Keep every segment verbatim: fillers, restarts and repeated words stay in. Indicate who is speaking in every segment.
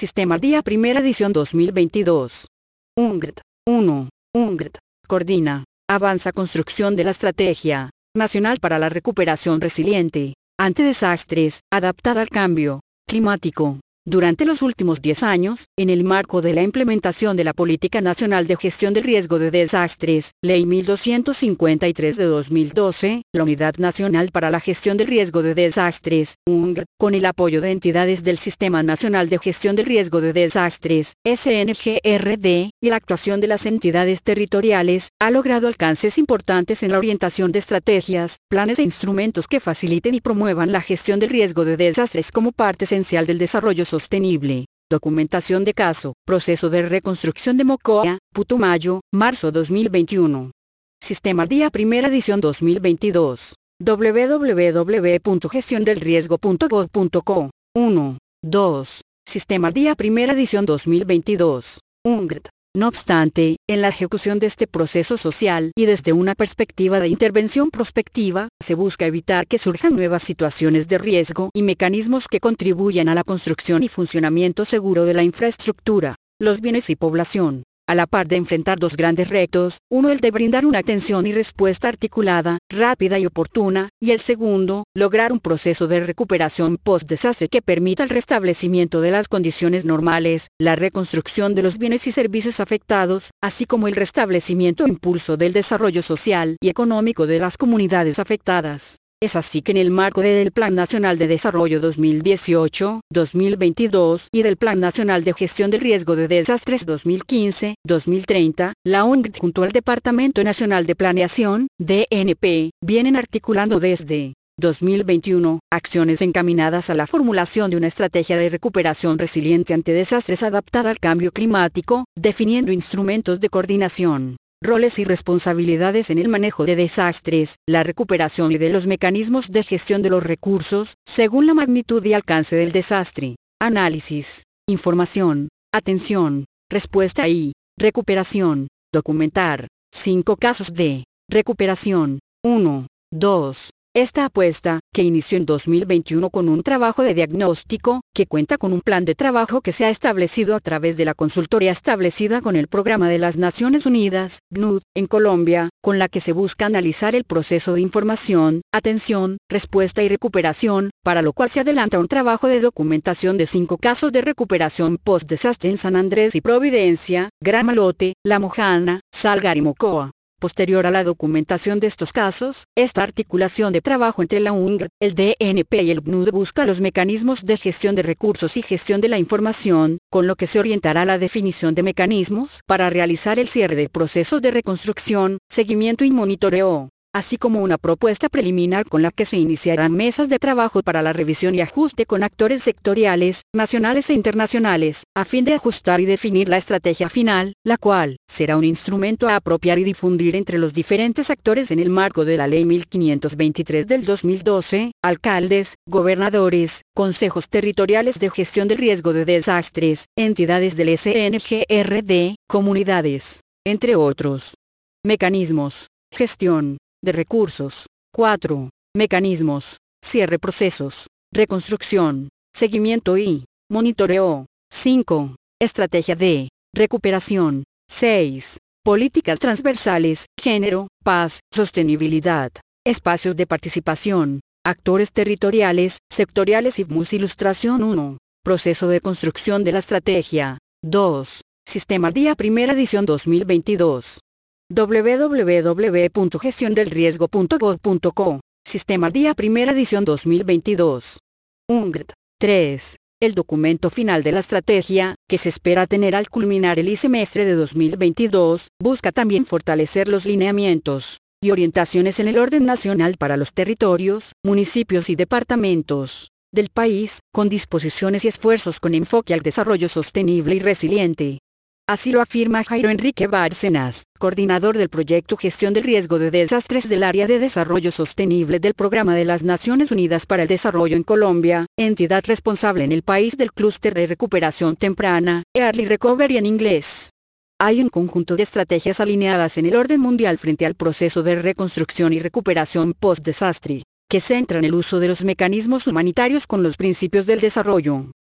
Speaker 1: Sistema Día Primera Edición dos mil veintidós. U N G R T. uno. U N G R T. Coordina. Avanza construcción de la Estrategia Nacional para la Recuperación Resiliente ante desastres, adaptada al cambio climático. Durante los últimos diez años, en el marco de la implementación de la Política Nacional de Gestión del Riesgo de Desastres, Ley mil doscientos cincuenta y tres de dos mil doce, la Unidad Nacional para la Gestión del Riesgo de Desastres, U N G R T, con el apoyo de entidades del Sistema Nacional de Gestión del Riesgo de Desastres, S N G R D, y la actuación de las entidades territoriales, ha logrado alcances importantes en la orientación de estrategias, planes e instrumentos que faciliten y promuevan la gestión del riesgo de desastres como parte esencial del desarrollo sostenible. Documentación de caso, proceso de reconstrucción de Mocoa, Putumayo, marzo dos mil veintiuno. Sistema Día Primera Edición dos mil veintidós. w w w punto gestión del riesgo punto gob punto co. uno. dos. Sistema Día Primera Edición dos mil veintidós. U N G R T. No obstante, en la ejecución de este proceso social y desde una perspectiva de intervención prospectiva, se busca evitar que surjan nuevas situaciones de riesgo y mecanismos que contribuyan a la construcción y funcionamiento seguro de la infraestructura, los bienes y población. A la par de enfrentar dos grandes retos, uno el de brindar una atención y respuesta articulada, rápida y oportuna, y el segundo, lograr un proceso de recuperación post-desastre que permita el restablecimiento de las condiciones normales, la reconstrucción de los bienes y servicios afectados, así como el restablecimiento e impulso del desarrollo social y económico de las comunidades afectadas. Es así que en el marco del Plan Nacional de Desarrollo dos mil dieciocho a dos mil veintidós y del Plan Nacional de Gestión del Riesgo de Desastres dos mil quince a dos mil treinta, la U N G R T junto al Departamento Nacional de Planeación, D N P, vienen articulando desde dos mil veintiuno acciones encaminadas a la formulación de una estrategia de recuperación resiliente ante desastres adaptada al cambio climático, definiendo instrumentos de coordinación, roles y responsabilidades en el manejo de desastres, la recuperación y de los mecanismos de gestión de los recursos, según la magnitud y alcance del desastre. Análisis, información, atención, respuesta y recuperación. Documentar. cinco casos de recuperación. uno. dos. Esta apuesta, que inició en dos mil veintiuno con un trabajo de diagnóstico, que cuenta con un plan de trabajo que se ha establecido a través de la consultoría establecida con el Programa de las Naciones Unidas, P N U D, en Colombia, con la que se busca analizar el proceso de información, atención, respuesta y recuperación, para lo cual se adelanta un trabajo de documentación de cinco casos de recuperación post-desastre en San Andrés y Providencia, Gran Malote, La Mojana, Salgar y Mocoa. Posterior a la documentación de estos casos, esta articulación de trabajo entre la U N G R T, el D N P y el P N U D busca los mecanismos de gestión de recursos y gestión de la información, con lo que se orientará la definición de mecanismos para realizar el cierre de procesos de reconstrucción, seguimiento y monitoreo, así como una propuesta preliminar con la que se iniciarán mesas de trabajo para la revisión y ajuste con actores sectoriales, nacionales e internacionales, a fin de ajustar y definir la estrategia final, la cual será un instrumento a apropiar y difundir entre los diferentes actores en el marco de la Ley mil quinientos veintitrés del dos mil doce, alcaldes, gobernadores, consejos territoriales de gestión del riesgo de desastres, entidades del S N G R D, comunidades, entre otros. Mecanismos. Gestión de recursos. cuatro. Mecanismos. Cierre procesos. Reconstrucción. Seguimiento y monitoreo. cinco. Estrategia de recuperación. seis. Políticas transversales, género, paz, sostenibilidad. Espacios de participación. Actores territoriales, sectoriales y M U S. Ilustración uno. Proceso de construcción de la estrategia. dos. Sistema Día Primera Edición dos mil veintidós. w w w punto gestión del riesgo punto gob punto co. Sistema Día Primera Edición dos mil veintidós. U N G R T. tres. El documento final de la estrategia, que se espera tener al culminar el semestre de dos mil veintidós, busca también fortalecer los lineamientos y orientaciones en el orden nacional para los territorios, municipios y departamentos del país, con disposiciones y esfuerzos con enfoque al desarrollo sostenible y resiliente. Así lo afirma Jairo Enrique Bárcenas, coordinador del proyecto Gestión del Riesgo de Desastres del Área de Desarrollo Sostenible del Programa de las Naciones Unidas para el Desarrollo en Colombia, entidad responsable en el país del Clúster de Recuperación Temprana, Early Recovery en inglés. Hay un conjunto de estrategias alineadas en el orden mundial frente al proceso de reconstrucción y recuperación post-desastre, que centran el uso de los mecanismos humanitarios con los principios del desarrollo,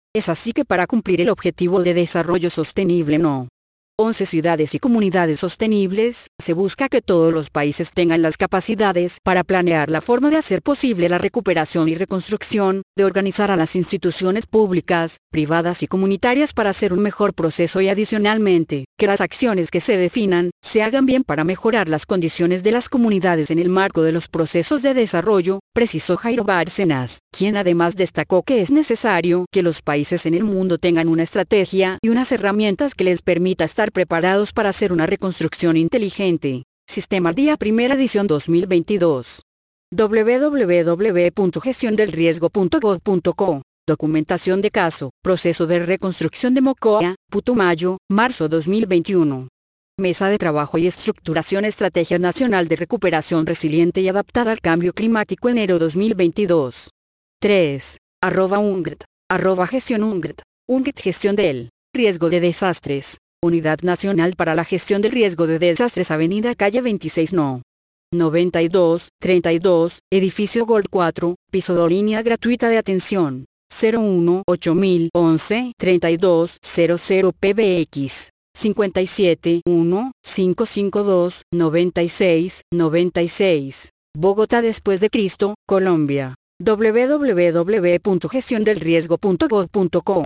Speaker 1: Es así que para cumplir el Objetivo de Desarrollo Sostenible no. once ciudades y comunidades sostenibles, se busca que todos los países tengan las capacidades para planear la forma de hacer posible la recuperación y reconstrucción, de organizar a las instituciones públicas, privadas y comunitarias para hacer un mejor proceso y adicionalmente, que las acciones que se definan, se hagan bien para mejorar las condiciones de las comunidades en el marco de los procesos de desarrollo, precisó Jairo Bárcenas, quien además destacó que es necesario que los países en el mundo tengan una estrategia y unas herramientas que les permita estar preparados para hacer una reconstrucción inteligente. Sistema Día Primera Edición dos mil veintidós. doble u doble u doble u punto gestión del riesgo punto gov punto co. Documentación de caso, proceso de reconstrucción de Mocoa, Putumayo, marzo dos mil veintiuno. Mesa de Trabajo y Estructuración Estrategia Nacional de Recuperación Resiliente y Adaptada al Cambio Climático enero dos mil veintidós. tres. Arroba UNGRT. Arroba Gestión UNGRT. UNGRT Gestión del Riesgo de Desastres. Unidad Nacional para la Gestión del Riesgo de Desastres, Avenida Calle veintiséis No. noventa y dos, treinta y dos, Edificio Gold cuatro, piso dos, línea gratuita de atención, cero uno ocho mil once treinta y dos cero cero P B X, cincuenta y siete uno cinco cinco dos noventa y seis noventa y seis, Bogotá después de Cristo, Colombia. doble u doble u doble u punto gestión del riesgo punto gov punto co